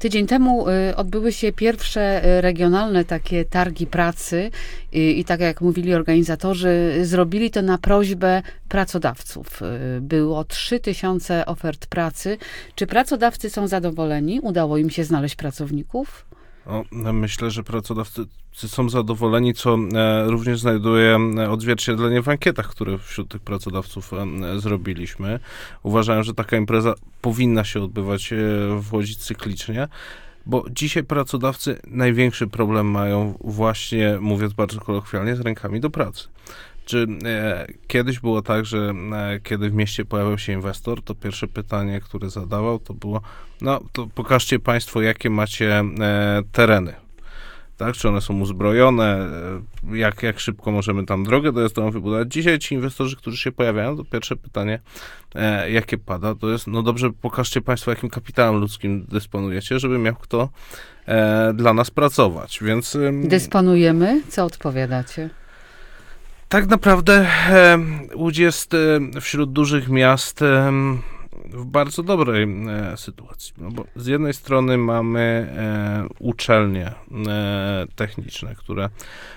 Tydzień temu odbyły się pierwsze regionalne takie targi pracy i tak jak mówili organizatorzy, zrobili to na prośbę pracodawców. Było 3000 ofert pracy. Czy pracodawcy są zadowoleni? Udało im się znaleźć pracowników? Myślę, że pracodawcy są zadowoleni, co również znajduje odzwierciedlenie w ankietach, które wśród tych pracodawców zrobiliśmy. Uważają, że taka impreza powinna się odbywać w Łodzi cyklicznie, bo dzisiaj pracodawcy największy problem mają właśnie, mówiąc bardzo kolokwialnie, z rękami do pracy. Czy kiedyś było tak, że kiedy w mieście pojawiał się inwestor, to pierwsze pytanie, które zadawał, to było, no to pokażcie państwo, jakie macie tereny. Tak? Czy one są uzbrojone, jak szybko możemy tam drogę dojazdową wybudować. Dzisiaj ci inwestorzy, którzy się pojawiają, to pierwsze pytanie, jakie pada, to jest, no dobrze, pokażcie państwo, jakim kapitałem ludzkim dysponujecie, żeby miał kto dla nas pracować. Więc dysponujemy? Co odpowiadacie? Tak naprawdę Łódź jest wśród dużych miast w bardzo dobrej sytuacji. No bo z jednej strony mamy uczelnie techniczne, które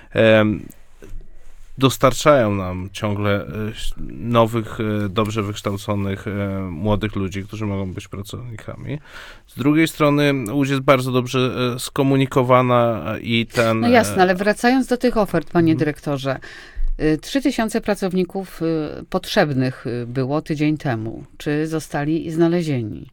dostarczają nam ciągle nowych, dobrze wykształconych młodych ludzi, którzy mogą być pracownikami. Z drugiej strony Łódź jest bardzo dobrze skomunikowana i ten... No jasne, ale wracając do tych ofert, panie dyrektorze, 3000 pracowników potrzebnych było tydzień temu. Czy zostali znalezieni?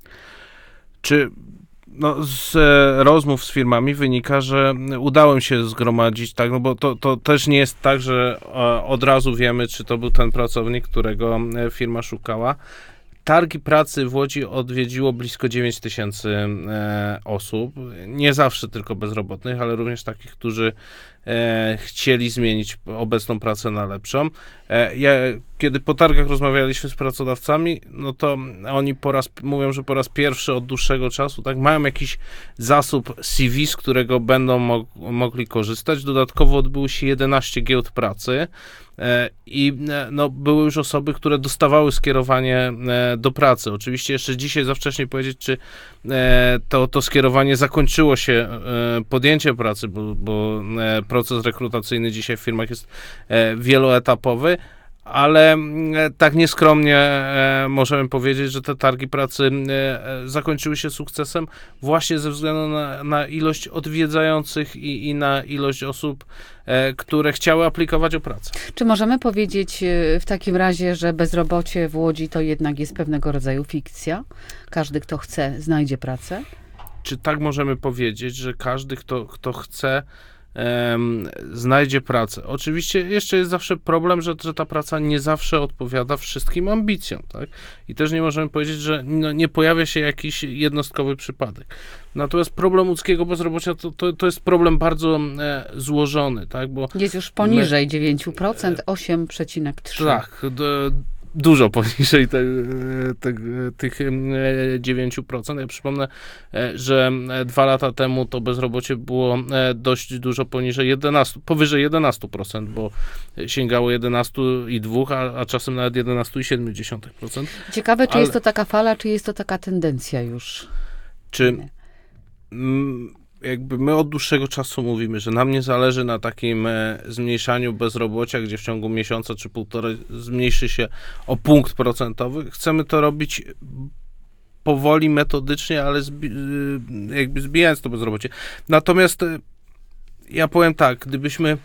Z rozmów z firmami wynika, że udało im się zgromadzić, tak, no bo to też nie jest tak, że od razu wiemy, czy to był ten pracownik, którego firma szukała. Targi pracy w Łodzi odwiedziło blisko 9000 osób. Nie zawsze tylko bezrobotnych, ale również takich, którzy chcieli zmienić obecną pracę na lepszą. Kiedy po targach rozmawialiśmy z pracodawcami, no to oni mówią, że po raz pierwszy od dłuższego czasu tak mają jakiś zasób CV, z którego będą mogli korzystać. Dodatkowo odbyło się 11 giełd pracy i były już osoby, które dostawały skierowanie do pracy. Oczywiście jeszcze dzisiaj za wcześnie powiedzieć, czy to skierowanie zakończyło się podjęciem pracy, bo proces rekrutacyjny dzisiaj w firmach jest wieloetapowy, ale tak nieskromnie możemy powiedzieć, że te targi pracy zakończyły się sukcesem właśnie ze względu na ilość odwiedzających i na ilość osób, które chciały aplikować o pracę. Czy możemy powiedzieć w takim razie, że bezrobocie w Łodzi to jednak jest pewnego rodzaju fikcja? Każdy, kto chce, znajdzie pracę? Czy tak możemy powiedzieć, że każdy, kto chce, znajdzie pracę. Oczywiście jeszcze jest zawsze problem, że ta praca nie zawsze odpowiada wszystkim ambicjom, tak? I też nie możemy powiedzieć, że nie pojawia się jakiś jednostkowy przypadek. Natomiast problem łódzkiego bezrobocia to jest problem bardzo złożony, tak? Bo jest już poniżej 9%, 8,3%. Tak, dużo poniżej tych 9%. Ja przypomnę, że 2 lata temu to bezrobocie było dość dużo powyżej 11%, bo sięgało 11,2%, a czasem nawet 11,7%. Ciekawe, czy jest to taka fala, czy jest to taka tendencja już? Jakby my od dłuższego czasu mówimy, że nam nie zależy na takim zmniejszaniu bezrobocia, gdzie w ciągu miesiąca czy półtorej zmniejszy się o punkt procentowy. Chcemy to robić powoli, metodycznie, ale jakby zbijając to bezrobocie. Natomiast ja powiem tak, gdybyśmy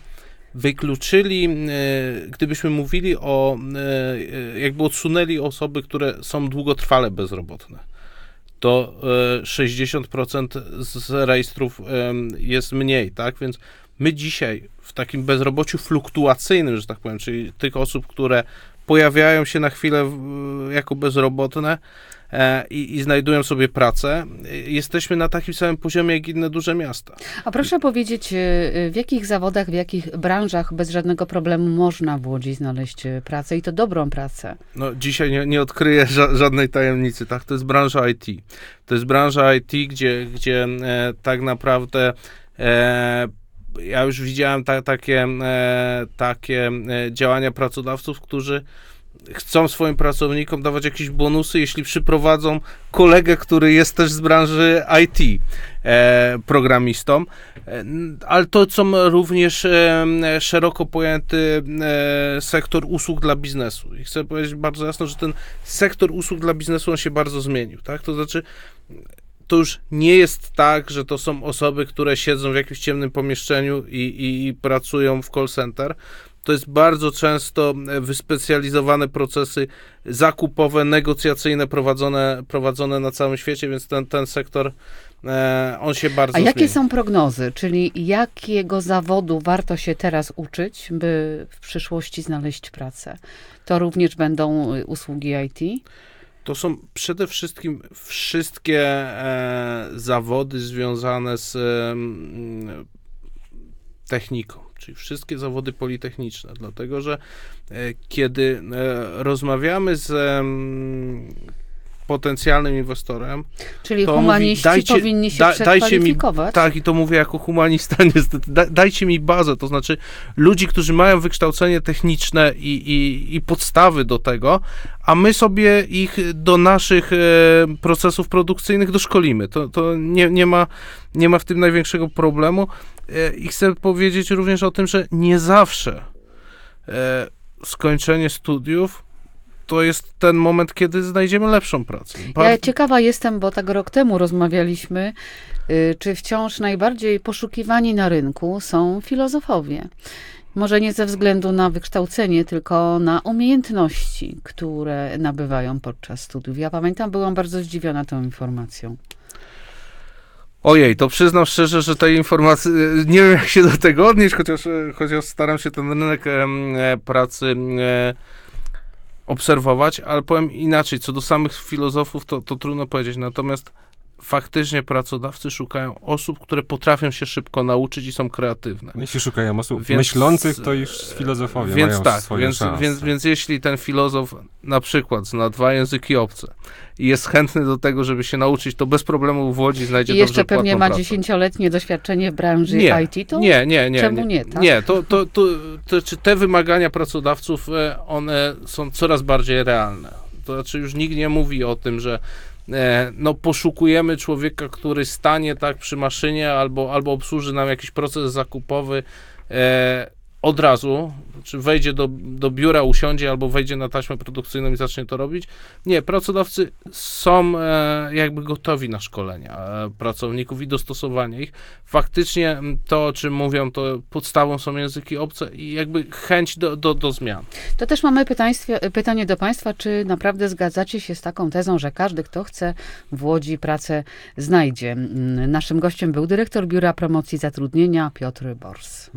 mówili jakby odsunęli osoby, które są długotrwale bezrobotne, to 60% z rejestrów jest mniej, tak? Więc my dzisiaj w takim bezrobociu fluktuacyjnym, że tak powiem, czyli tych osób, które pojawiają się na chwilę jako bezrobotne i znajdują sobie pracę, jesteśmy na takim samym poziomie jak inne duże miasta. A proszę powiedzieć, w jakich zawodach, w jakich branżach bez żadnego problemu można w Łodzi znaleźć pracę i to dobrą pracę? No dzisiaj nie odkryję żadnej tajemnicy, tak? To jest branża IT. To jest branża IT, gdzie tak naprawdę ja już widziałem takie działania pracodawców, którzy chcą swoim pracownikom dawać jakieś bonusy, jeśli przyprowadzą kolegę, który jest też z branży IT. programistom, ale to są również szeroko pojęty sektor usług dla biznesu. I chcę powiedzieć bardzo jasno, że ten sektor usług dla biznesu on się bardzo zmienił, tak? To znaczy, to już nie jest tak, że to są osoby, które siedzą w jakimś ciemnym pomieszczeniu i pracują w call center. To jest bardzo często wyspecjalizowane procesy zakupowe, negocjacyjne prowadzone na całym świecie, więc ten sektor, on się bardzo zmieni. A jakie są prognozy, czyli jakiego zawodu warto się teraz uczyć, by w przyszłości znaleźć pracę? To również będą usługi IT? To są przede wszystkim wszystkie zawody związane z techniką, czyli wszystkie zawody politechniczne, dlatego że kiedy rozmawiamy z potencjalnym inwestorem, czyli to humaniści powinni się przekwalifikować. Tak, i to mówię jako humanista niestety. Dajcie mi bazę, to znaczy ludzi, którzy mają wykształcenie techniczne i podstawy do tego, a my sobie ich do naszych procesów produkcyjnych doszkolimy. To nie ma w tym największego problemu. I chcę powiedzieć również o tym, że nie zawsze skończenie studiów to jest ten moment, kiedy znajdziemy lepszą pracę. Ja ciekawa jestem, bo tak rok temu rozmawialiśmy, czy wciąż najbardziej poszukiwani na rynku są filozofowie. Może nie ze względu na wykształcenie, tylko na umiejętności, które nabywają podczas studiów. Ja pamiętam, byłam bardzo zdziwiona tą informacją. Ojej, to przyznam szczerze, że tej informacji, nie wiem jak się do tego odnieść, chociaż staram się ten rynek pracy obserwować, ale powiem inaczej, co do samych filozofów, to trudno powiedzieć, natomiast faktycznie pracodawcy szukają osób, które potrafią się szybko nauczyć i są kreatywne. Jeśli szukają osób myślących, to już filozofowie mają swoje szanse. Więc jeśli ten filozof na przykład zna 2 języki obce i jest chętny do tego, żeby się nauczyć, to bez problemu w Łodzi znajdzie dobrze płatną pracę. I jeszcze pewnie ma 10-letnie doświadczenie w branży IT, to czemu nie? Tak? Nie, czy te wymagania pracodawców, one są coraz bardziej realne. To znaczy już nikt nie mówi o tym, że poszukujemy człowieka, który stanie tak przy maszynie albo obsłuży nam jakiś proces zakupowy od razu, czy wejdzie do biura, usiądzie albo wejdzie na taśmę produkcyjną i zacznie to robić. Nie, pracodawcy są jakby gotowi na szkolenia pracowników i dostosowanie ich. Faktycznie to, o czym mówią, to podstawą są języki obce i jakby chęć do zmian. To też mamy pytanie do Państwa, czy naprawdę zgadzacie się z taką tezą, że każdy, kto chce w Łodzi pracę, znajdzie. Naszym gościem był dyrektor Biura Promocji Zatrudnienia Piotr Bors.